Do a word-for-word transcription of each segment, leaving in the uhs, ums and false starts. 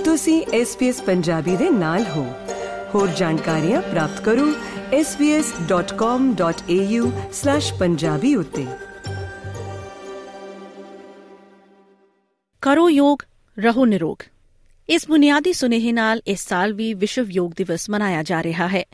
ਤੁਸੀਂ S B S Punjabi ਦੇ ਨਾਲ ਹੋ। ਹੋਰ ਜਾਣਕਾਰੀਆਂ ਪ੍ਰਾਪਤ ਕਰੋ S B S dot com dot A U slash Punjabi ਉੱਤੇ। ਕਰੋ ਯੋਗ, ਰਹੋ ਨਿਰੋਗ। ਇਸ ਬੁਨਿਆਦੀ ਸੁਨੇਹੇ ਨਾਲ ਇਸ ਸਾਲ ਵੀ ਵਿਸ਼ਵ ਯੋਗ ਦਿਵਸ ਮਨਾਇਆ ਜਾ ਰਿਹਾ ਹੈ।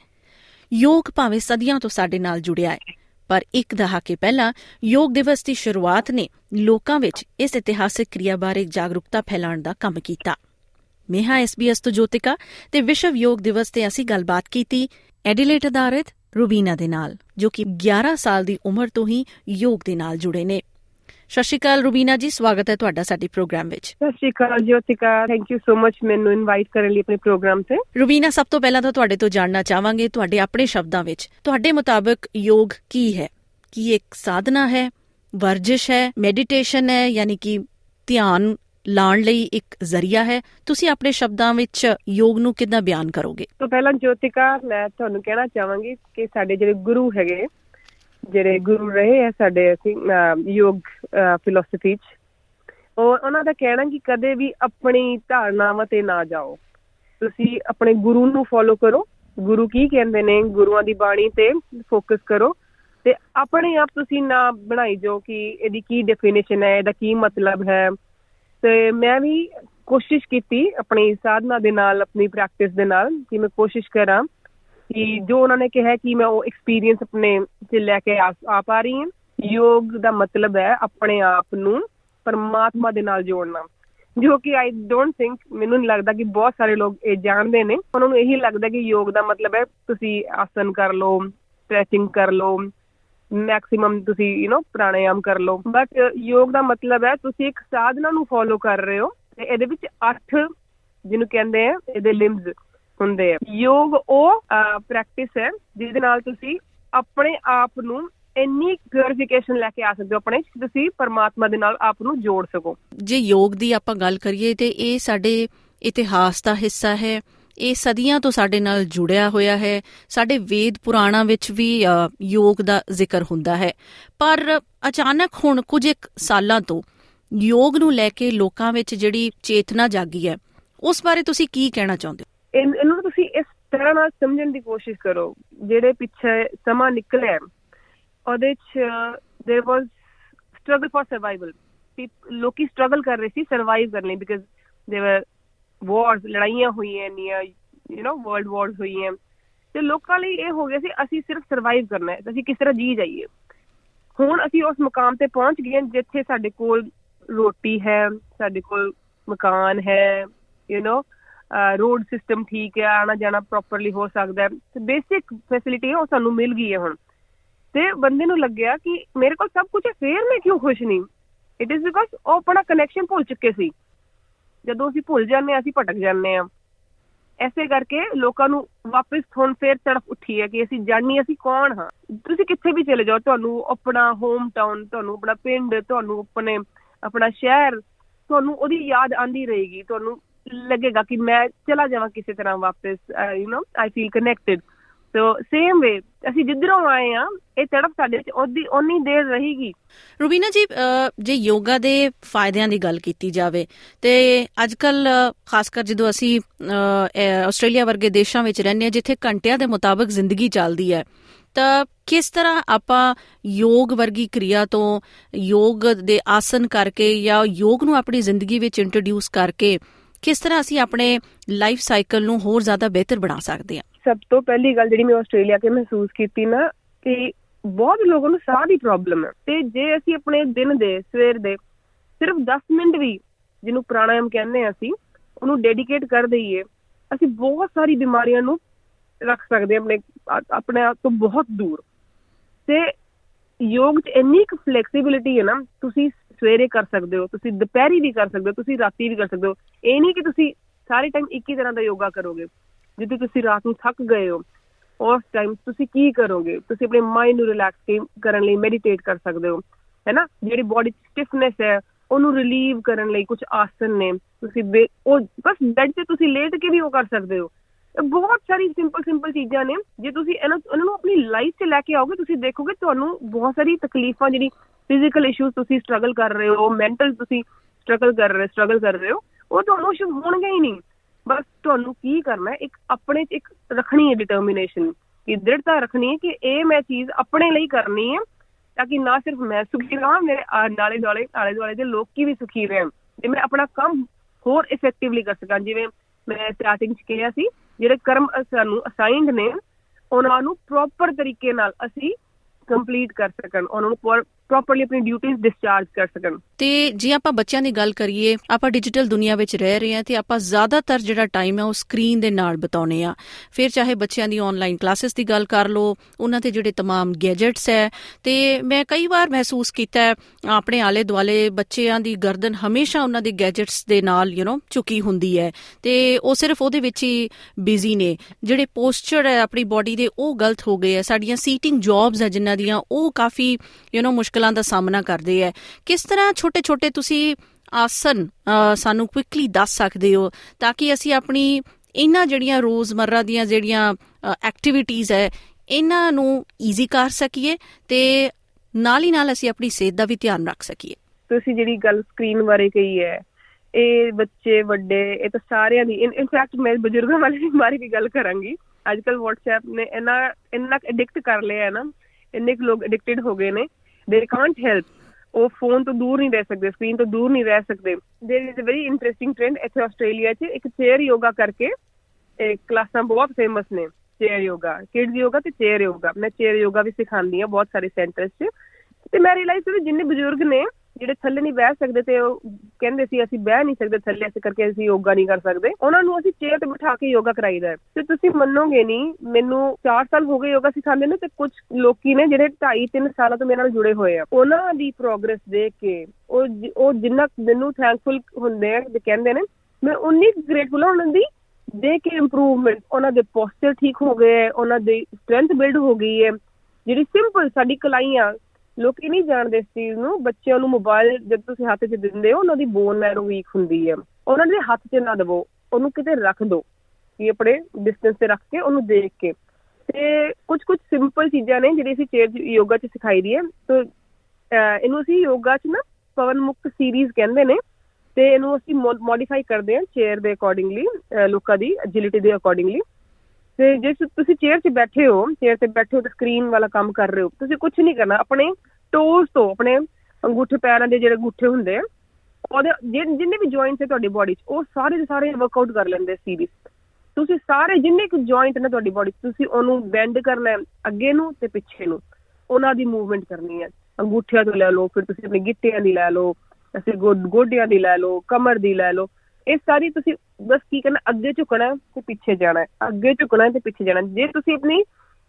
ਯੋਗ ਭਾਵੇਂ ਸਦੀਆਂ ਤੋਂ ਸਾਡੇ ਨਾਲ ਜੁੜਿਆ ਹੈ, ਪਰ ਇੱਕ ਦਹਾਕੇ ਪਹਿਲਾਂ ਯੋਗ ਦਿਵਸ ਦੀ ਸ਼ੁਰੂਆਤ ਨੇ ਲੋਕਾਂ ਵਿੱਚ ਇਸ ਇਤਿਹਾਸਕ ਕਿਰਿਆ ਬਾਰੇ ਜਾਗਰੂਕਤਾ ਫੈਲਾਉਣ ਦਾ ਕੰਮ ਕੀਤਾ। ਮੈਂ ਹਾਂ ਐਸ ਬੀ ਐਸ ਤੋਂ ਜੋਤਿਕਾ ਤੇ ਵਿਸ਼ਵ ਯੋਗ ਦਿਵਸ ਤੇ ਅਸੀਂ ਗੱਲਬਾਤ ਕੀਤੀ ਐਡੀਲੇਡ ਆਧਾਰਿਤ ਰੂਬੀਨਾ ਦੇ ਨਾਲ, ਜੋ ਕਿ ਗਿਆਰਾਂ ਸਾਲ ਦੀ ਉਮਰ ਤੋਂ ਹੀ ਯੋਗ ਦੇ ਨਾਲ ਜੁੜੇ ਨੇ। ਸਤਿ ਸ਼੍ਰੀ ਅਕਾਲ ਰੂਬੀਨਾ ਜੀ, ਸਵਾਗਤ ਹੈ ਤੁਹਾਡਾ ਸਾਡੇ ਪ੍ਰੋਗਰਾਮ ਵਿੱਚ। ਸਤਿ ਸ਼੍ਰੀ ਅਕਾਲ Jyotika, thank you so much ਮੈਨੂੰ ਇਨਵਾਈਟ ਕਰਨ ਲਈ ਆਪਣੇ ਪ੍ਰੋਗਰਾਮ ਤੇ। ਰੂਬੀਨਾ, ਸਭ ਤੋਂ ਪਹਿਲਾਂ ਤਾਂ ਤੁਹਾਡੇ ਤੋਂ ਜਾਣਨਾ ਚਾਹਾਂਗੇ, ਤੁਹਾਡੇ ਆਪਣੇ ਸ਼ਬਦਾਂ ਵਿੱਚ ਤੁਹਾਡੇ ਮੁਤਾਬਕ ਯੋਗ ਕੀ ਹੈ? ਕੀ ਇੱਕ ਸਾਧਨਾ ਹੈ, ਵਰਜਿਸ਼ ਹੈ, ਮੈਡੀਟੇਸ਼ਨ ਹੈ, ਯਾਨੀ ਕਿ ਧਿਆਨ ਲਾਉਣ ਲਈ ਇੱਕ ਜ਼ਰੀਆ ਹੈ? ਤੁਸੀਂ ਆਪਣੇ ਸ਼ਬਦਾਂ ਵਿੱਚ ਯੋਗ ਨੂੰ ਕਿੱਦਾਂ ਬਿਆਨ ਕਰੋਗੇ? ਤੋਂ ਪਹਿਲਾਂ ਜੋਤਿਕਾ, ਮੈਂ ਤੁਹਾਨੂੰ ਕਹਿਣਾ ਚਾਹਾਂਗੀ ਕਿ ਸਾਡੇ ਜਿਹੜੇ ਗੁਰੂ ਹੈਗੇ, ਜਿਹੜੇ ਗੁਰੂ ਰਹੇ ਹੈ ਸਾਡੇ ਅਸੀਂ ਯੋਗ ਫਿਲੋਸਫੀ 'ਚ, ਉਹ ਉਹਨਾਂ ਦਾ ਕਹਿਣਾ ਕਿ ਕਦੇ ਵੀ ਆਪਣੀ ਧਾਰਨਾਵਾਂ ਤੇ ਨਾ ਜਾਓ। ਤੁਸੀਂ ਆਪਣੇ ਗੁਰੂ ਨੂੰ ਫੋਲੋ ਕਰੋ, ਗੁਰੂ ਕੀ ਕਹਿੰਦੇ ਨੇ, ਗੁਰੂਆਂ ਦੀ ਬਾਣੀ ਤੇ ਫੋਕਸ ਕਰੋ, ਤੇ ਆਪਣੇ ਆਪ ਤੁਸੀਂ ਨਾ ਬਣਾਈ ਜਾਓ ਕਿ ਇਹਦੀ ਕੀ ਡੈਫੀਨੇਸ਼ਨ ਹੈ, ਇਹਦਾ ਕੀ ਮਤਲਬ ਹੈ। ਤੇ ਮੈਂ ਵੀ ਕੋਸ਼ਿਸ਼ ਕੀਤੀ ਆਪਣੀ ਸਾਧਨਾ ਦੇ ਨਾਲ, ਆਪਣੀ ਪ੍ਰੈਕਟਿਸ ਦੇ ਨਾਲ, ਕਿ ਮੈਂ ਕੋਸ਼ਿਸ਼ ਕਰਾਂ ਕਿ ਜੋ ਉਹਨਾਂ ਨੇ ਕਿਹਾ ਕਿ ਮੈਂ ਉਹ ਐਕਸਪੀਰੀਅੰਸ ਆਪਣੇ 'ਚ ਲੈ ਕੇ ਆ ਆ ਪਾ ਰਹੀ ਹਾਂ। ਯੋਗ ਦਾ ਮਤਲਬ ਹੈ ਆਪਣੇ ਆਪ ਨੂੰ ਪਰਮਾਤਮਾ ਦੇ ਨਾਲ ਜੋੜਨਾ, ਜੋ ਕਿ ਆਈ ਡੋਂਟ ਥਿੰਕ, ਮੈਨੂੰ ਨਹੀਂ ਲੱਗਦਾ ਕਿ ਬਹੁਤ ਸਾਰੇ ਲੋਕ ਇਹ ਜਾਣਦੇ ਨੇ। ਉਹਨਾਂ ਨੂੰ ਇਹੀ ਲੱਗਦਾ ਕਿ ਯੋਗ ਦਾ ਮਤਲਬ ਹੈ ਤੁਸੀਂ ਆਸਨ ਕਰ ਲਓ, ਸਟ੍ਰੈਚਿੰਗ ਕਰ ਲਓ, ਮੈਕਸੀਮਮ ਤੁਸੀਂ ਯੂ ਨੋ ਪ੍ਰਾਣਾਯਾਮ ਕਰ ਲਓ। ਬਟ ਯੋਗ ਦਾ ਮਤਲਬ ਹੈ ਤੁਸੀਂ ਇੱਕ ਸਾਧਨਾ ਨੂੰ ਫੋਲੋ ਕਰ ਰਹੇ ਹੋ, ਤੇ ਇਹਦੇ ਵਿੱਚ ਅੱਠ ਜਿਹਨੂੰ ਕਹਿੰਦੇ ਆ ਇਹਦੇ ਲਿੰਬਸ ਹੁੰਦੇ ਆ। ਯੋਗ ਉਹ ਪ੍ਰੈਕਟਿਸ ਹੈ ਜਿਹਦੇ ਨਾਲ ਤੁਸੀਂ ਆਪਣੇ ਆਪ ਨੂੰ ਇੰਨੀ ਪਿਉਰੀਫਿਕੇਸ਼ਨ ਲੈ ਕੇ ਆ ਸਕਦੇ ਹੋ ਆਪਣੇ, ਤੁਸੀਂ ਪਰਮਾਤਮਾ ਦੇ ਨਾਲ ਆਪ ਨੂੰ ਜੋੜ ਸਕੋ। ਜੇ ਯੋਗ ਦੀ ਆਪਾਂ ਗੱਲ ਕਰੀਏ ਤੇ ਇਹ ਸਾਡੇ ਇਤਿਹਾਸ ਦਾ ਹਿੱਸਾ ਹੈ, ਇਹ ਸਦੀਆਂ ਤੋਂ ਸਾਡੇ ਨਾਲ ਜੁੜਿਆ ਹੋਇਆ ਹੈ। ਸਾਡੇ ਵੇਦ ਪੁਰਾਣਾਂ ਵਿੱਚ ਵੀ ਯੋਗ ਦਾ ਜ਼ਿਕਰ ਹੁੰਦਾ ਹੈ, ਪਰ ਅਚਾਨਕ ਹੁਣ ਕੁਝ ਇੱਕ ਸਾਲਾਂ ਤੋਂ ਯੋਗ ਨੂੰ ਲੈ ਕੇ ਲੋਕਾਂ ਵਿੱਚ ਜਿਹੜੀ ਚੇਤਨਾ ਜਾਗੀ ਹੈ, ਉਸ ਬਾਰੇ ਤੁਸੀਂ ਕੀ ਕਹਿਣਾ ਚਾਹੁੰਦੇ ਹੋ? ਇਹਨੂੰ ਤੁਸੀਂ ਇਸ ਤਰ੍ਹਾਂ ਨਾਲ ਸਮਝਣ ਦੀ ਕੋਸ਼ਿਸ਼ ਕਰੋ, ਜਿਹੜੇ ਪਿੱਛੇ ਸਮਾਂ ਨਿਕਲਿਆ ਉਹਦੇ 'ਚ there was struggle for survival. ਲੋਕੀ ਸਟਰਗਲ ਕਰ ਰਹੇ ਸੀ ਸਰਵਾਈਵ ਕਰਨ ਲਈ, ਬਿਕਾਜ਼ ਦੇਵਰ ਵਾਰਸ, ਲੜਾਈਆਂ ਹੋਈਆਂ ਇੰਨੀਆਂ, ਯੂ ਨੋ ਵਰਲਡ ਵਾਰਸ ਹੋਈਆਂ, ਤੇ ਲੋਕਾਂ ਲਈ ਇਹ ਹੋ ਗਿਆ ਸੀ ਅਸੀਂ ਸਿਰਫ ਸਰਵਾਈਵ ਕਰਨਾ ਹੈ, ਅਸੀਂ ਕਿਸ ਤਰ੍ਹਾਂ ਜੀ ਜਾਈਏ। ਹੁਣ ਅਸੀਂ ਉਸ ਮੁਕਾਮ ਤੇ ਪਹੁੰਚ ਗਏ ਜਿੱਥੇ ਸਾਡੇ ਕੋਲ ਰੋਟੀ ਹੈ, ਸਾਡੇ ਕੋਲ ਮਕਾਨ ਹੈ, ਯੂ ਨੋ ਰੋਡ ਸਿਸਟਮ ਠੀਕ ਹੈ, ਆਉਣਾ ਜਾਣਾ ਪ੍ਰੋਪਰਲੀ ਹੋ ਸਕਦਾ ਹੈ, ਬੇਸਿਕ ਫੈਸਿਲਿਟੀ ਉਹ ਸਾਨੂੰ ਮਿਲ ਗਈ ਹੈ ਹੁਣ। ਤੇ ਬੰਦੇ ਨੂੰ ਲੱਗਿਆ ਕਿ ਮੇਰੇ ਕੋਲ ਸਭ ਕੁਛ ਹੈ, ਫੇਰ ਮੈਂ ਕਿਉਂ ਖੁਸ਼ ਨਹੀਂ? ਇਟ ਇਜ਼ ਬਿਕਾਜ਼ ਉਹ ਆਪਣਾ ਕਨੈਕਸ਼ਨ ਭੁੱਲ ਚੁੱਕੇ ਸੀ। ਜਦੋਂ ਅਸੀਂ ਭੁੱਲ ਜਾਂਦੇ ਹਾਂ ਅਸੀਂ ਭਟਕ ਜਾਂਦੇ ਹਾਂ। ਐਸੇ ਕਰਕੇ ਲੋਕਾਂ ਨੂੰ ਵਾਪਿਸ ਹੁਣ ਫੇਰ ਤੜਫ ਉੱਠੀ ਹੈ ਕਿ ਅਸੀਂ ਜਾਣੀਏ ਅਸੀਂ ਕੌਣ ਹਾਂ। ਤੁਸੀਂ ਕਿੱਥੇ ਵੀ ਚਲੇ ਜਾਓ, ਤੁਹਾਨੂੰ ਆਪਣਾ ਹੋਮ ਟਾਊਨ, ਤੁਹਾਨੂੰ ਆਪਣਾ ਪਿੰਡ, ਤੁਹਾਨੂੰ ਆਪਣੇ ਆਪਣਾ ਸ਼ਹਿਰ, ਤੁਹਾਨੂੰ ਉਹਦੀ ਯਾਦ ਆਉਂਦੀ ਰਹੇਗੀ। ਤੁਹਾਨੂੰ ਲੱਗੇਗਾ ਕਿ ਮੈਂ ਚਲਾ ਜਾਵਾਂ ਕਿਸੇ ਤਰ੍ਹਾਂ ਵਾਪਿਸ, you know I feel connected. So same way ਅਸੀਂ ਜਿੱਧਰੋਂ ਆਏ ਹਾਂ, ਇਹ ਤੜਪ ਸਾਡੇ ਚ ਉਹਦੀ ਓਨੀ ਦੇਰ ਰਹੇਗੀ। ਰੂਬੀਨਾ ਜੀ, ਜੇ ਯੋਗਾ ਦੇ ਫਾਇਦਿਆਂ ਦੀ ਗੱਲ ਕੀਤੀ ਜਾਵੇ ਤੇ ਅੱਜ ਕੱਲ ਖਾਸ ਕਰ ਜਦੋਂ ਅਸੀਂ ਆਸਟ੍ਰੇਲੀਆ ਵਰਗੇ ਦੇਸ਼ਾਂ ਵਿੱਚ ਰਹਿੰਦੇ ਹਾਂ, ਜਿੱਥੇ ਘੰਟਿਆਂ ਦੇ ਮੁਤਾਬਕ ਜ਼ਿੰਦਗੀ ਚੱਲਦੀ ਹੈ, ਤਾਂ ਕਿਸ ਤਰ੍ਹਾਂ ਆਪਾਂ ਯੋਗ ਵਰਗੀ ਕਿਰਿਆ ਤੋਂ, ਯੋਗ ਦੇ ਆਸਨ ਕਰਕੇ ਜਾਂ ਯੋਗ ਨੂੰ ਆਪਣੀ ਜ਼ਿੰਦਗੀ ਵਿੱਚ ਇੰਟਰੋਡਿਊਸ ਕਰਕੇ ਕਿਸ ਤਰ੍ਹਾਂ ਅਸੀਂ ਆਪਣੇ ਲਾਈਫ ਸਾਈਕਲ ਨੂੰ ਹੋਰ ਜ਼ਿਆਦਾ ਬਿਹਤਰ ਬਣਾ ਸਕਦੇ ਹਾਂ? ਸਭ ਤੋਂ ਪਹਿਲੀ ਗੱਲ ਜਿਹੜੀ ਮੈਂ ਆਸਟ੍ਰੇਲੀਆ ਕੇ ਮਹਿਸੂਸ ਕੀਤੀ ਨਾ, ਕਿ ਬਹੁਤ ਲੋਕਾਂ ਨੂੰ ਸਾਹ ਦੀ ਪ੍ਰੋਬਲਮ ਹੈ, ਤੇ ਜੇ ਅਸੀਂ ਆਪਣੇ ਦਿਨ ਦੇ ਸਵੇਰ ਦੇ ਸਿਰਫ ਦਸ ਮਿੰਟ ਵੀ, ਜਿਹਨੂੰ ਪ੍ਰਾਣਾਯਾਮ ਕਹਿੰਦੇ ਹਾਂ ਅਸੀਂ, ਉਹਨੂੰ ਡੈਡੀਕੇਟ ਕਰ ਦਈਏ, ਅਸੀਂ ਬਹੁਤ ਸਾਰੀ ਬਿਮਾਰੀਆਂ ਨੂੰ ਰੱਖ ਸਕਦੇ ਆਪਣੇ ਆਪਣੇ ਆਪ ਤੋਂ ਬਹੁਤ ਦੂਰ। ਤੇ ਯੋਗ 'ਚ ਇੰਨੀ ਕੁ ਫਲੈਕਸੀਬਿਲਿਟੀ ਹੈ ਨਾ, ਤੁਸੀਂ ਸਵੇਰੇ ਕਰ ਸਕਦੇ ਹੋ, ਤੁਸੀਂ ਦੁਪਹਿਰੀ ਵੀ ਕਰ ਸਕਦੇ ਹੋ, ਤੁਸੀਂ ਰਾਤੀ ਵੀ ਕਰ ਸਕਦੇ ਹੋ। ਇਹ ਨਹੀਂ ਕਿ ਤੁਸੀਂ ਸਾਰੇ ਟਾਈਮ ਇੱਕ ਹੀ ਤਰ੍ਹਾਂ ਦਾ ਯੋਗਾ ਕਰੋਗੇ। ਜਦੋਂ ਤੁਸੀਂ ਰਾਤ ਨੂੰ ਥੱਕ ਗਏ ਹੋ, ਉਸ ਟਾਈਮ ਤੁਸੀਂ ਕੀ ਕਰੋਗੇ? ਤੁਸੀਂ ਆਪਣੇ ਮਾਈਂਡ ਨੂੰ ਰਿਲੈਕਸ ਕਰਨ ਲਈ ਮੈਡੀਟੇਟ ਕਰ ਸਕਦੇ ਹੋ, ਹੈ ਨਾ। ਜਿਹੜੀ ਬੋਡੀ 'ਚ ਸਟਿਫਨੈਸ ਹੈ ਉਹਨੂੰ ਰਿਲੀਵ ਕਰਨ ਲਈ ਕੁਛ ਆਸਨ ਨੇ, ਤੁਸੀਂ ਬੇ ਉਹ ਬਸ ਬੈਡ 'ਤੇ ਤੁਸੀਂ ਲੇਟ ਕੇ ਵੀ ਉਹ ਕਰ ਸਕਦੇ ਹੋ। ਬਹੁਤ ਸਾਰੀ ਸਿੰਪਲ ਸਿੰਪਲ ਚੀਜ਼ਾਂ ਨੇ, ਜੇ ਤੁਸੀਂ ਇਹਨਾਂ ਇਹਨਾਂ ਨੂੰ ਆਪਣੀ ਲਾਈਫ 'ਚ ਲੈ ਕੇ ਆਓਗੇ, ਤੁਸੀਂ ਦੇਖੋਗੇ ਤੁਹਾਨੂੰ ਬਹੁਤ ਸਾਰੀ ਤਕਲੀਫਾਂ, ਜਿਹੜੀ ਫਿਜ਼ੀਕਲ ਇਸ਼ੂਜ਼ ਤੁਸੀਂ ਸਟਰਗਲ ਕਰ ਰਹੇ ਹੋ, ਮੈਂਟਲ ਤੁਸੀਂ ਸਟਰਗਲ ਕਰ ਰਹੇ ਸਟਰਗਲ ਕਰ ਰਹੇ ਹੋ ਉਹ ਤੁਹਾਨੂੰ ਹੋਣਗੇ ਹੀ ਨਹੀਂ। ਬਸ ਤੁਹਾਨੂੰ ਕੀ ਕਰਨਾ, ਇੱਕ ਆਪਣੇ 'ਚ ਇੱਕ ਰੱਖਣੀ ਹੈ ਡਿਟਰਮੀਨੇਸ਼ਨ, ਕਿ ਦ੍ਰਿੜਤਾ ਰੱਖਣੀ ਹੈ ਕਿ ਇਹ ਮੈਂ ਚੀਜ਼ ਆਪਣੇ ਲਈ ਕਰਨੀ ਹੈ, ਤਾਂ ਕਿ ਨਾ ਸਿਰਫ ਮੈਂ ਸੁਖੀ ਰਹਾਂ, ਮੇਰੇ ਨਾਲੇ ਦੁਆਲੇ ਆਲੇ ਦੁਆਲੇ ਦੇ ਲੋਕੀ ਵੀ ਸੁਖੀ ਰਹਿਣ, ਤੇ ਮੈਂ ਆਪਣਾ ਕੰਮ ਹੋਰ ਇਫੈਕਟਿਵਲੀ ਕਰ ਸਕਾਂ। ਜਿਵੇਂ ਮੈਂ ਸਟਾਰਟਿੰਗ 'ਚ ਕਿਹਾ ਸੀ, ਜਿਹੜੇ ਕਰਮ ਸਾਨੂੰ ਅਸਾਈਨਡ ਨੇ ਉਹਨਾਂ ਨੂੰ ਪ੍ਰੋਪਰ ਤਰੀਕੇ ਨਾਲ ਅਸੀਂ ਕੰਪਲੀਟ ਕਰ ਸਕਣ, ਉਹਨਾਂ ਨੂੰ ਪ੍ਰੋਪਰਲੀ ਆਪਣੀ ਡਿਊਟੀਜ਼ ਡਿਸਚਾਰਜ ਕਰ ਸਕਣ। ਤੇ ਜੇ ਆਪਾਂ ਬੱਚਿਆਂ ਦੀ ਗੱਲ ਕਰੀਏ, ਆਪਾਂ ਡਿਜੀਟਲ ਦੁਨੀਆ ਵਿੱਚ ਰਹਿ ਰਹੇ ਹਾਂ ਤੇ ਆਪਾਂ ਜ਼ਿਆਦਾਤਰ ਜਿਹੜਾ ਟਾਈਮ ਹੈ ਉਹ ਸਕਰੀਨ ਦੇ ਨਾਲ ਬਿਤਾਉਂਦੇ ਹਾਂ। ਫਿਰ ਚਾਹੇ ਬੱਚਿਆਂ ਦੀ ਆਨਲਾਈਨ ਕਲਾਸਿਸ ਦੀ ਗੱਲ ਕਰ ਲਓ, ਉਹਨਾਂ ਦੇ ਜਿਹੜੇ ਤਮਾਮ ਗੈਜਟਸ ਹੈ, ਤੇ ਮੈਂ ਕਈ ਵਾਰ ਮਹਿਸੂਸ ਕੀਤਾ ਆਪਣੇ ਆਲੇ ਦੁਆਲੇ ਬੱਚਿਆਂ ਦੀ ਗਰਦਨ ਹਮੇਸ਼ਾ ਉਹਨਾਂ ਦੇ ਗੈਜਟਸ ਦੇ ਨਾਲ ਯੂ ਨੋ ਝੁਕੀ ਹੁੰਦੀ ਹੈ, ਤੇ ਉਹ ਸਿਰਫ ਉਹਦੇ ਵਿੱਚ ਹੀ ਬਿਜ਼ੀ ਨੇ। ਜਿਹੜੇ ਪੋਸਚਰ ਹੈ ਆਪਣੀ ਬੋਡੀ ਦੇ ਉਹ ਗਲਤ ਹੋ ਗਏ ਹੈ। ਸਾਡੀਆਂ ਸੀਟਿੰਗ ਜੌਬਸ ਹੈ ਜਿਨ੍ਹਾਂ ਦੀਆਂ, ਉਹ ਕਾਫੀ ਯੂ ਨੋ ਮੁਸ਼ਕਿਲਾਂ ਦਾ ਸਾਹਮਣਾ ਕਰਦੇ ਹੈ। ਕਿਸ ਤਰ੍ਹਾਂ ਛੋਟੇ ਛੋਟੇ ਤੁਸੀਂ ਆਸਨ ਸਾਨੂੰ ਕੁਇਕਲੀ ਦੱਸ ਸਕਦੇ ਹੋ ਤਾਂ ਕਿ ਅਸੀਂ ਆਪਣੀ ਇਹਨਾਂ ਜਿਹੜੀਆਂ ਰੋਜ਼ਮर्रा ਦੀਆਂ ਜਿਹੜੀਆਂ ਐਕਟੀਵਿਟੀਜ਼ ਹੈ ਇਹਨਾਂ ਨੂੰ ਈਜ਼ੀ ਕਰ ਸਕੀਏ ਤੇ ਨਾਲ ਹੀ ਨਾਲ ਅਸੀਂ ਆਪਣੀ ਸਿਹਤ ਦਾ ਵੀ ਧਿਆਨ ਰੱਖ ਸਕੀਏ? ਤੁਸੀਂ ਜਿਹੜੀ ਗੱਲ ਸਕਰੀਨ ਬਾਰੇ ਕਹੀ ਹੈ, ਇਹ ਬੱਚੇ ਵੱਡੇ ਇਹ ਤਾਂ ਸਾਰਿਆਂ ਦੀ, ਇਨਫੈਕਟ ਮੈਂ ਬਜ਼ੁਰਗਾਂ ਵਾਲੇ ਬਾਰੇ ਵੀ ਗੱਲ ਕਰਾਂਗੀ। ਅੱਜ ਕੱਲ੍ਹ ਵਟਸਐਪ ਨੇ ਇੰਨਾ ਇੰਨਾ ਐਡਿਕਟ ਕਰ ਲਿਆ ਹੈ ਨਾ, ਇੰਨੇ ਕੁ ਲੋਕ ਐਡਿਕਟਿਡ ਹੋ ਗਏ ਨੇ, ਦੇ ਕਾਂਟ ਹੈਲਪ। ਉਹ ਫੋਨ ਤੋਂ ਦੂਰ ਨਹੀਂ ਰਹਿ ਸਕਦੇ, ਸਕਰੀਨ ਤੋਂ ਦੂਰ ਨਹੀਂ ਰਹਿ ਸਕਦੇ। There is a very interesting trend ਇੱਥੇ ਆਸਟ੍ਰੇਲੀਆ 'ਚ, ਇੱਕ ਚੇਅਰ ਯੋਗਾ ਕਰਕੇ ਕਲਾਸਾਂ ਬਹੁਤ ਫੇਮਸ ਨੇ, ਚੇਅਰ ਯੋਗਾ, ਕਿਡਜ਼ ਯੋਗਾ ਤੇ ਚੇਅਰ ਯੋਗਾ। ਮੈਂ ਚੇਅਰ ਯੋਗਾ ਵੀ ਸਿਖਾਉਂਦੀ ਹਾਂ ਬਹੁਤ ਸਾਰੇ ਸੈਂਟਰਸ 'ਚ, ਤੇ ਮੈਂ ਰਿਅਲਾਈਜ਼ ਵੀ ਜਿੰਨੇ ਬਜ਼ੁਰਗ ਨੇ ਜਿਹੜੇ ਥੱਲੇ ਨਹੀਂ ਬਹਿ ਸਕਦੇ, ਤੇ ਉਹ ਕਹਿੰਦੇ ਸੀ ਅਸੀਂ ਬਹਿ ਨਹੀਂ ਸਕਦੇ ਥੱਲੇ, ਇਸ ਕਰਕੇ ਅਸੀਂ ਯੋਗਾ ਨਹੀਂ ਕਰ ਸਕਦੇ, ਉਹਨਾਂ ਨੂੰ ਅਸੀਂ ਚੇਅਰ ਤੇ ਬਿਠਾ ਕੇ ਯੋਗਾ ਕਰਾਈਦਾ। ਤੇ ਤੁਸੀਂ ਮੰਨੋਗੇ ਨਹੀਂ, ਮੈਨੂੰ ਚਾਰ ਸਾਲ ਹੋ ਗਏ ਯੋਗਾ ਸਿਖਾਉਂਦੇ ਨੇ, ਤੇ ਕੁਝ ਲੋਕੀ ਨੇ ਜਿਹੜੇ ਢਾਈ ਤਿੰਨ ਸਾਲਾਂ ਤੋਂ ਮੇਰੇ ਨਾਲ ਜੁੜੇ ਹੋਏ ਆ, ਉਹਨਾਂ ਦੀ ਪ੍ਰੋਗਰੈਸ ਦੇਖ ਕੇ ਉਹ ਉਹ ਜਿੰਨਾ ਮੈਨੂੰ ਥੈਂਕਫੁਲ ਹੁੰਦੇ ਆ, ਕਹਿੰਦੇ ਨੇ ਮੈਂ ਉਨੀ ਗ੍ਰੇਟਫੁਲ ਹਾਂ ਉਹਨਾਂ ਦੀ ਦੇਖ ਕੇ ਇੰਪਰੂਵਮੈਂਟ। ਉਹਨਾਂ ਦੇ ਪੋਸਚਰ ਠੀਕ ਹੋ ਗਏ, ਉਹਨਾਂ ਦੀ ਸਟਰੈਂਥ ਬਿਲਡ ਹੋ ਗਈ ਹੈ। ਜਿਹੜੀ ਸਿੰਪਲ ਸਾਡੀ ਕਲਾਈਆਂ, ਲੋਕੀ ਨਹੀਂ ਜਾਣਦੇ ਇਸ ਚੀਜ਼ ਨੂੰ। ਬੱਚਿਆਂ ਨੂੰ ਮੋਬਾਇਲ ਜਦ ਤੁਸੀਂ ਹੱਥ 'ਚ ਦਿੰਦੇ ਹੋ, ਉਹਨਾਂ ਦੀ ਬੋਨ ਮੈਰੋ ਵੀਕ ਹੁੰਦੀ ਹੈ, ਉਹਨਾਂ ਦੇ ਹੱਥ 'ਚ ਨਾ ਦਵੋ, ਉਹਨੂੰ ਕਿਤੇ ਰੱਖ ਦਿਓ, ਕਿ ਆਪਣੇ ਡਿਸਟੈਂਸ ਤੇ ਰੱਖ ਕੇ ਉਹਨੂੰ ਦੇਖ ਕੇ। ਤੇ ਕੁਝ ਕੁਝ ਸਿੰਪਲ ਚੀਜ਼ਾਂ ਨੇ ਜਿਹੜੀ ਅਸੀਂ ਚੇਅਰ ਯੋਗਾ 'ਚ ਸਿਖਾਈ ਦੀ ਹੈ। ਤੇ ਇਹਨੂੰ ਅਸੀਂ ਯੋਗਾ 'ਚ ਨਾ ਪਵਨ ਮੁਕਤ ਸੀਰੀਜ਼ ਕਹਿੰਦੇ ਨੇ, ਤੇ ਇਹਨੂੰ ਅਸੀਂ ਮੋਡੀਫਾਈ ਕਰਦੇ ਹਾਂ ਚੇਅਰ ਦੇ ਅਕੋਰਡਿੰਗਲੀ, ਲੋਕਾਂ ਦੀ ਐਜਿਲਿਟੀ ਦੇ ਅਕੋਰਡਿੰਗਲੀ। ਤੇ ਜੇ ਤੁਸੀਂ ਚੇਅਰ 'ਚ ਬੈਠੇ ਹੋ, ਚੇਅਰ ਤੇ ਬੈਠੇ ਹੋ ਤੇ ਸਕਰੀਨ ਵਾਲਾ ਕੰਮ ਕਰ ਰਹੇ ਹੋ, ਤੁਸੀਂ ਕੁਛ ਨਹੀਂ ਕਰਨਾ, ਆਪਣੇ ਟੋਜ਼ ਤੋਂ, ਆਪਣੇ ਅੰਗੂਠੇ ਪੈਰਾਂ ਦੇ ਜਿਹੜੇ ਅੰਗੂਠੇ ਹੁੰਦੇ ਆ, ਉਹਦੇ ਜਿੰਨੇ ਵੀ ਜੁਆਇੰਟਸ ਹੈ ਤੁਹਾਡੀ ਬੋਡੀ 'ਚ, ਉਹ ਸਾਰੇ ਦੇ ਸਾਰੇ ਵਰਕਆਊਟ ਕਰ ਲੈਂਦੇ ਸੀਰੀਜ਼। ਤੁਸੀਂ ਸਾਰੇ ਜਿੰਨੇ ਕੁ ਜੁਆਇੰਟ ਨੇ ਤੁਹਾਡੀ ਬੋਡੀ 'ਚ, ਤੁਸੀਂ ਉਹਨੂੰ ਬੈਂਡ ਕਰਨਾ ਅੱਗੇ ਨੂੰ ਤੇ ਪਿੱਛੇ ਨੂੰ, ਉਹਨਾਂ ਦੀ ਮੂਵਮੈਂਟ ਕਰਨੀ ਹੈ। ਅੰਗੂਠਿਆਂ ਤੋਂ ਲੈ ਲਓ, ਫਿਰ ਤੁਸੀਂ ਆਪਣੇ ਗਿੱਟਿਆਂ ਦੀ ਲੈ ਲਓ, ਅਸੀਂ ਗੋ ਗੋਡਿਆਂ ਦੀ ਲੈ ਲਓ, ਕਮਰ ਦੀ ਲੈ ਲਓ, ਇਹ ਸਾਰੀ ਤੁਸੀਂ ਬਸ ਕੀ ਕਰਨਾ, ਅੱਗੇ ਝੁਕਣਾ ਤੇ ਪਿੱਛੇ ਜਾਣਾ, ਅੱਗੇ ਝੁਕਣਾ ਤੇ ਪਿੱਛੇ ਜਾਣਾ। ਜੇ ਤੁਸੀਂ ਆਪਣੀ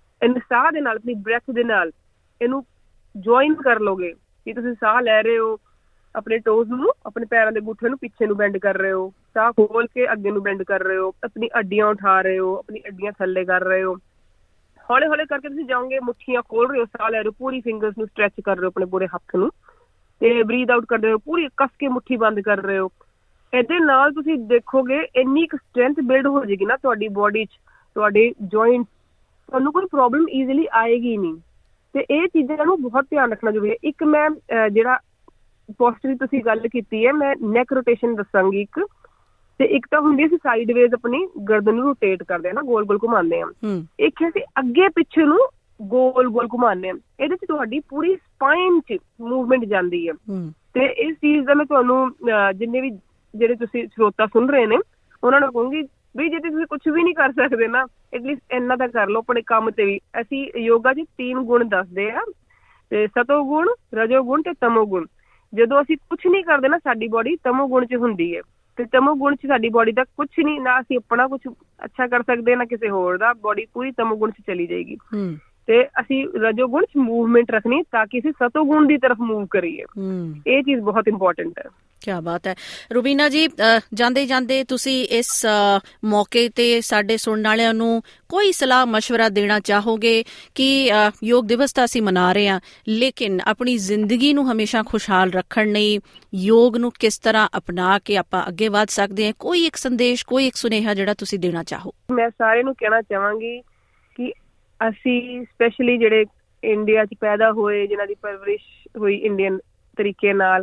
ਸਾਹ ਦੇ ਨਾਲ, ਆਪਣੀ ਬ੍ਰੈਥ ਦੇ ਨਾਲ ਇਹਨੂੰ ਜੁਆਇਨ ਕਰ ਲਓਗੇ, ਕਿ ਤੁਸੀਂ ਸਾਹ ਲੈ ਰਹੇ ਹੋ, ਆਪਣੇ ਟੋਜ਼ ਨੂੰ, ਆਪਣੇ ਪੈਰਾਂ ਦੇ ਅੰਗੂਠੇ ਨੂੰ ਪਿੱਛੇ ਨੂੰ ਬੈਂਡ ਕਰ ਰਹੇ ਹੋ, ਸਾਹ ਖੋਲ ਕੇ ਅੱਗੇ ਨੂੰ ਬੈਂਡ ਕਰ ਰਹੇ ਹੋ, ਆਪਣੀ ਅੱਡੀਆਂ ਉਠਾ ਰਹੇ ਹੋ, ਆਪਣੀ ਅੱਡੀਆਂ ਥੱਲੇ ਕਰ ਰਹੇ ਹੋ, ਹੌਲੇ ਹੌਲੇ ਕਰਕੇ ਤੁਸੀਂ ਜਾਓਗੇ, ਮੁੱਠੀਆਂ ਖੋਲ ਰਹੇ ਹੋ, ਸਾਹ ਲੈ ਰਹੇ ਹੋ, ਪੂਰੀ ਫਿੰਗਰਸ ਨੂੰ ਸਟਰੈਚ ਕਰ ਰਹੇ ਹੋ, ਆਪਣੇ ਪੂਰੇ ਹੱਥ ਨੂੰ, ਤੇ ਬਰੀਥ ਆਊਟ ਕਰਦੇ ਹੋ, ਪੂਰੀ ਕੱਸ ਕੇ ਮੁੱਠੀ ਬੰਦ ਕਰ ਰਹੇ ਹੋ। ਇਹਦੇ ਨਾਲ ਤੁਸੀਂ ਦੇਖੋਗੇ ਇੰਨੀ ਕੁ ਸਟਰੈਂਥ ਬਿਲਡ ਹੋ ਜਾਏਗੀ ਨਾ ਤੁਹਾਡੀ ਬੋਡੀ 'ਚ, ਤੁਹਾਡੇ ਜੁਆਇੰਟ, ਤੁਹਾਨੂੰ ਕੋਈ ਪ੍ਰੋਬਲਮ ਈਜ਼ੀਲੀ ਆਏਗੀ ਨਹੀਂ। ਤੇ ਇਹ ਚੀਜ਼ਾਂ ਨੂੰ ਬਹੁਤ ਧਿਆਨ ਰੱਖਣਾ ਜ਼ਰੂਰੀ ਹੈ। ਇੱਕ ਮੈਂ ਜਿਹੜਾ ਪੋਸਚਰ ਦੀ ਤੁਸੀਂ ਗੱਲ ਕੀਤੀ ਹੈ, ਮੈਂ ਨੈਕ ਰੋਟੇਸ਼ਨ ਦੱਸਾਂਗੀ ਇੱਕ, ਤੇ ਇੱਕ ਤਾਂ ਹੁੰਦੀ ਅਸੀਂ ਸਾਈਡ ਵੇਜ਼ ਆਪਣੀ ਗਰਦਨ ਨੂੰ ਰੋਟੇਟ ਕਰਦੇ ਹਾਂ ਨਾ, ਗੋਲ ਗੋਲ ਘੁਮਾਉਂਦੇ ਹਾਂ, ਇੱਕ ਅਸੀਂ ਅੱਗੇ ਪਿੱਛੇ ਨੂੰ ਗੋਲ ਗੋਲ ਘੁਮਾਉਂਦੇ ਹਾਂ। ਇਹਦੇ 'ਚ ਤੁਹਾਡੀ ਪੂਰੀ ਸਪਾਈਨ 'ਚ ਮੂਵਮੈਂਟ ਜਾਂਦੀ ਹੈ। ਤੇ ਇਸ ਚੀਜ਼ ਦਾ ਮੈਂ ਤੁਹਾਨੂੰ ਜਿੰਨੇ ਵੀ ਜਿਹੜੇ ਤੁਸੀਂ ਸਰੋਤਾ ਸੁਣ ਰਹੇ ਨੇ ਉਹਨਾਂ ਨੂੰ ਕਹੂੰਗੀ ਵੀ ਜੇ ਤੁਸੀਂ ਕੁਛ ਵੀ ਨਹੀਂ ਕਰ ਸਕਦੇ ਨਾ, ਐਟਲੀਸਟ ਇੰਨਾ ਤਾਂ ਕਰ ਲਓ ਆਪਣੇ ਕੰਮ ਤੇ ਵੀ। ਅਸੀਂ ਯੋਗਾ 'ਚ ਤਿੰਨ ਗੁਣ ਦੱਸਦੇ ਆ, ਤੇ ਸਤੋ ਗੁਣ, ਰਜੋ ਗੁਣ ਤੇ ਤਮੋ ਗੁਣ। ਜਦੋਂ ਅਸੀਂ ਕੁਛ ਨਹੀਂ ਕਰਦੇ ਨਾ, ਸਾਡੀ ਬੋਡੀ ਤਮੋ ਗੁਣ 'ਚ ਹੁੰਦੀ ਹੈ, ਤੇ ਤਮੋ ਗੁਣ 'ਚ ਸਾਡੀ ਬੋਡੀ ਦਾ ਕੁਛ ਨਹੀਂ, ਨਾ ਅਸੀਂ ਆਪਣਾ ਕੁਛ ਅੱਛਾ ਕਰ ਸਕਦੇ ਨਾ ਕਿਸੇ ਹੋਰ ਦਾ, ਬੋਡੀ ਪੂਰੀ ਤਮੋ ਗੁਣ 'ਚ ਚਲੀ ਜਾਏਗੀ। ਤੇ ਅਸੀਂ ਰਜੋ ਗੁਣ 'ਚ ਮੂਵਮੈਂਟ ਰੱਖਣੀ ਤਾਂ ਕਿ ਅਸੀਂ ਸਤੋ ਗੁਣ ਦੀ ਤਰਫ ਮੂਵ ਕਰੀਏ। ਇਹ ਚੀਜ਼ ਬਹੁਤ ਇੰਪੋਰਟੈਂਟ ਹੈ। ਕਿਆ ਬਾਤ ਹੈ ਰੁਬੀਨਾ ਜੀ, ਜਾਂਦੇ ਜਾਂਦੇ ਤੁਸੀਂ ਇਸ ਮੌਕੇ ਤੇ ਸਾਡੇ ਸੁਣਨ ਵਾਲਿਆਂ ਨੂੰ ਕੋਈ ਸਲਾਹ ਮਸ਼ਵਰਾ ਦੇਣਾ ਚਾਹੋਗੇ ਕਿ ਯੋਗ ਦਿਵਸ ਤਾਂ ਅਸੀਂ ਮਨਾ ਰਹੇ ਹਾਂ, ਲੇਕਿਨ ਆਪਣੀ ਜ਼ਿੰਦਗੀ ਨੂੰ ਹਮੇਸ਼ਾ ਖੁਸ਼ਹਾਲ ਰੱਖਣ ਲਈ ਯੋਗ ਨੂੰ ਕਿਸ ਤਰ੍ਹਾਂ ਅਪਣਾ ਕੇ ਆਪਾਂ ਅੱਗੇ ਵਧ ਸਕਦੇ ਹਾਂ? ਕੋਈ ਇੱਕ ਸੰਦੇਸ਼, ਕੋਈ ਇੱਕ ਸੁਨੇਹਾ ਜਿਹੜਾ ਤੁਸੀਂ ਦੇਣਾ ਚਾਹੋ। ਮੈਂ ਸਾਰਿਆਂ ਨੂੰ ਕਹਿਣਾ ਚਾਹਾਂਗੀ ਕਿ ਅਸੀਂ ਸਪੈਸ਼ਲੀ ਜਿਹੜੇ ਇੰਡੀਆ 'ਚ ਪੈਦਾ ਹੋਏ, ਜਿਨ੍ਹਾਂ ਦੀ ਪਰਵਰਿਸ਼ ਹੋਈ ਇੰਡੀਅਨ ਤਰੀਕੇ ਨਾਲ,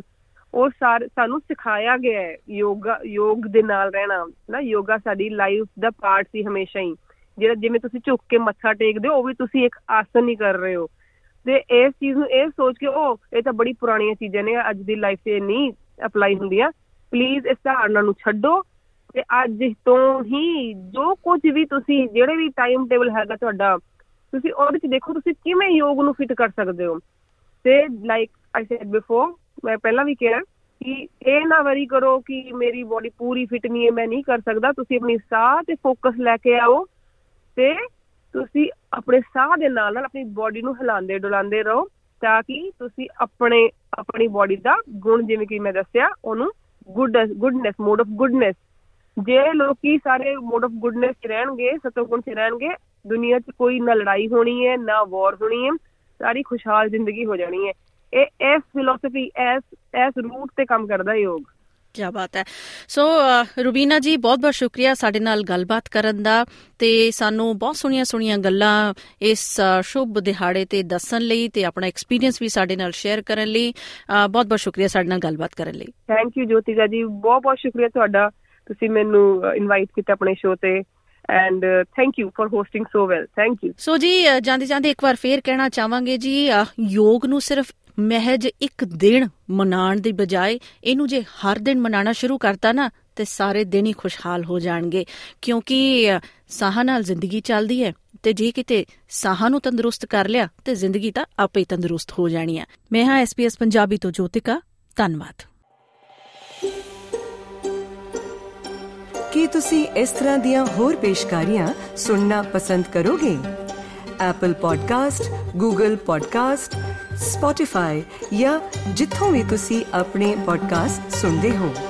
ਉਹ ਸਾਰੇ ਸਾਨੂੰ ਸਿਖਾਇਆ ਗਿਆ ਹੈ ਯੋਗਾ, ਯੋਗ ਦੇ ਨਾਲ ਰਹਿਣਾ ਨਾ। ਯੋਗਾ ਸਾਡੀ ਲਾਈਫ ਦਾ ਪਾਰਟ ਸੀ ਹਮੇਸ਼ਾ ਹੀ। ਜਿਹੜਾ ਜਿਵੇਂ ਤੁਸੀਂ ਝੁੱਕ ਕੇ ਮੱਥਾ ਟੇਕਦੇ ਹੋ, ਉਹ ਵੀ ਤੁਸੀਂ ਇੱਕ ਆਸਨ ਹੀ ਕਰ ਰਹੇ ਹੋ। ਤੇ ਇਸ ਚੀਜ਼ ਨੂੰ ਇਹ ਸੋਚ ਕੇ ਉਹ ਇਹ ਤਾਂ ਬੜੀ ਪੁਰਾਣੀਆਂ ਚੀਜ਼ਾਂ ਨੇ, ਅੱਜ ਦੀ ਲਾਈਫ 'ਚ ਨਹੀਂ ਅਪਲਾਈ ਹੁੰਦੀਆਂ। ਪਲੀਜ਼ ਇਸ ਧਾਰਨਾ ਨੂੰ ਛੱਡੋ ਤੇ ਅੱਜ ਤੋਂ ਹੀ ਜੋ ਕੁਝ ਵੀ ਤੁਸੀਂ ਜਿਹੜੇ ਵੀ ਟਾਈਮ ਟੇਬਲ ਹੈਗਾ ਤੁਹਾਡਾ, ਤੁਸੀਂ ਉਹਦੇ 'ਚ ਦੇਖੋ ਤੁਸੀਂ ਕਿਵੇਂ ਯੋਗ ਨੂੰ ਫਿਟ ਕਰ ਸਕਦੇ ਹੋ। ਤੇ ਲਾਈਕ ਆਈ ਸੈਡ ਬਿਫੋਰ, ਮੈਂ ਪਹਿਲਾਂ ਵੀ ਕਿਹਾ ਕਿ ਇਹ ਨਾ ਵਰੀ ਕਰੋ ਕਿ ਮੇਰੀ ਬੋਡੀ ਪੂਰੀ ਫਿਟ ਨਹੀਂ ਹੈ, ਮੈਂ ਨਹੀਂ ਕਰ ਸਕਦਾ। ਤੁਸੀਂ ਆਪਣੀ ਸਾਹ ਤੇ ਫੋਕਸ ਲੈ ਕੇ ਆਓ ਤੇ ਤੁਸੀਂ ਆਪਣੇ ਸਾਹ ਦੇ ਨਾਲ ਨਾਲ ਆਪਣੀ ਬੋਡੀ ਨੂੰ ਹਿਲਾਉਂਦੇ ਡੁਲਾਉਂਦੇ ਰਹੋ, ਤਾਂ ਕਿ ਤੁਸੀਂ ਆਪਣੇ ਆਪਣੀ ਬੋਡੀ ਦਾ ਗੁਣ, ਜਿਵੇਂ ਕਿ ਮੈਂ ਦੱਸਿਆ, ਉਹਨੂੰ good goodness mode of goodness. ਜੇ ਲੋਕੀ ਸਾਰੇ ਮੋਡ ਆਫ ਗੁੱਡਨੈਸ 'ਚ ਰਹਿਣਗੇ, ਸਤੋਗੁਣ 'ਚ ਰਹਿਣਗੇ, ਦੁਨੀਆ 'ਚ ਕੋਈ ਨਾ ਲੜਾਈ ਹੋਣੀ ਹੈ, ਨਾ ਵਾਰ ਹੋਣੀ ਹੈ, ਸਾਰੀ ਖੁਸ਼ਹਾਲ ਜ਼ਿੰਦਗੀ ਹੋ ਜਾਣੀ ਹੈ। ਇਹ ਇਸ ਫਿਲੋਸਫੀ ਇਸ ਇਸ ਰੂਟ ਤੇ ਕੰਮ ਕਰਦਾ ਯੋਗ। ਕਿਆ ਬਾਤ ਹੈ। ਸੋ ਰੁਬੀਨਾ ਜੀ, ਬਹੁਤ ਬਹੁਤ ਸ਼ੁਕਰੀਆ ਸਾਡੇ ਨਾਲ ਗੱਲਬਾਤ ਕਰਨ ਦਾ ਤੇ ਸਾਨੂੰ ਬਹੁਤ ਸੋਹਣੀਆਂ ਸੋਹਣੀਆਂ ਗੱਲਾਂ ਇਸ ਸ਼ੁਭ ਦਿਹਾੜੇ ਤੇ ਦੱਸਣ ਲਈ ਤੇ ਆਪਣਾ ਐਕਸਪੀਰੀਅੰਸ ਵੀ ਸਾਡੇ ਨਾਲ ਸ਼ੇਅਰ ਕਰਨ ਲਈ। ਬਹੁਤ ਬਹੁਤ ਸ਼ੁਕਰੀਆ ਸਾਡੇ ਨਾਲ ਗੱਲਬਾਤ ਕਰਨ ਲਈ। ਥੈਂਕ ਯੂ ਜੋਤਿਕਾ ਜੀ, ਬਹੁਤ ਬਹੁਤ ਸ਼ੁਕਰੀਆ ਤੁਹਾਡਾ, ਤੁਸੀਂ ਮੈਨੂੰ ਇਨਵਾਈਟ ਕੀਤਾ ਆਪਣੇ ਸ਼ੋਅ ਤੇ। And uh, thank you for hosting so well. Thank you. ਸੋ ਜੀ, ਜਾਂਦੇ ਜਾਂਦੇ ਇੱਕ ਵਾਰ ਫੇਰ ਕਹਿਣਾ ਚਾਹਾਂਗੇ ਜੀ, ਯੋਗ ਨੂੰ ਸਿਰਫ ਮਹਿਜ ਇੱਕ ਦਿਨ ਮਨਾਉਣ ਦੀ ਬਜਾਏ ਇਹਨੂੰ ਜੇ ਹਰ ਦਿਨ ਮਨਾਉਣਾ ਸ਼ੁਰੂ ਕਰਤਾ ਨਾ ਤੇ ਸਾਰੇ ਦਿਨ ਹੀ ਖੁਸ਼ਹਾਲ ਹੋ ਜਾਣਗੇ, ਕਿਉਂਕਿ ਸਾਹਾਂ ਨਾਲ ਜ਼ਿੰਦਗੀ ਚੱਲਦੀ ਹੈ ਤੇ ਜੇ ਕਿਤੇ ਸਾਹਾਂ ਨੂੰ ਤੰਦਰੁਸਤ ਕਰ ਲਿਆ ਤੇ ਜ਼ਿੰਦਗੀ ਤਾਂ ਆਪੇ ਹੀ ਤੰਦਰੁਸਤ ਹੋ ਜਾਣੀ ਹੈ। ਮੈਂ ਹਾਂ ਐਸ ਪੀ ਐਸ ਪੰਜਾਬੀ ਤੋਂ ਜੋਤਿਕਾ, ਧੰਨਵਾਦ। ਕੀ ਤੁਸੀਂ ਇਸ ਤਰ੍ਹਾਂ ਦੀਆਂ ਹੋਰ ਪੇਸ਼ਕਾਰੀਆਂ ਸੁਣਨਾ ਪਸੰਦ ਕਰੋਗੇ? Apple podcast, Google podcast, Spotify ਜਾਂ ਜਿੱਥੋਂ ਵੀ ਤੁਸੀਂ ਆਪਣੇ ਪੋਡਕਾਸਟ ਸੁਣਦੇ ਹੋ।